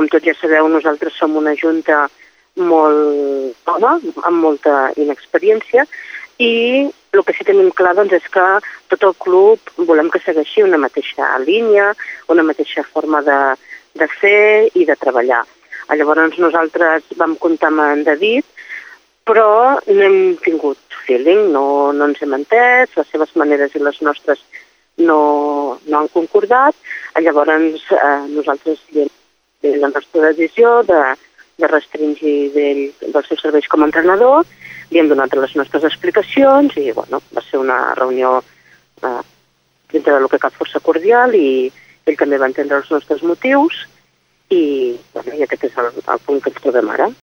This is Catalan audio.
com tots ja sabeu, nosaltres som una junta molt nova, amb molta inexperiència, i el que sí que tenim clar doncs, és que tot el club volem que segueixi una mateixa línia, una mateixa forma de fer i de treballar. Llavors nosaltres vam comptar amb en David, però no hem tingut feeling, no ens hem entès, les seves maneres i les nostres no han concordat. Llavors nosaltres la nostra decisió de restringir dels seus serveis com a entrenador, li hem donat les nostres explicacions i va ser una reunió dintre del que cap força cordial i ell també va entendre els nostres motius i aquest és el punt que ens trobem ara.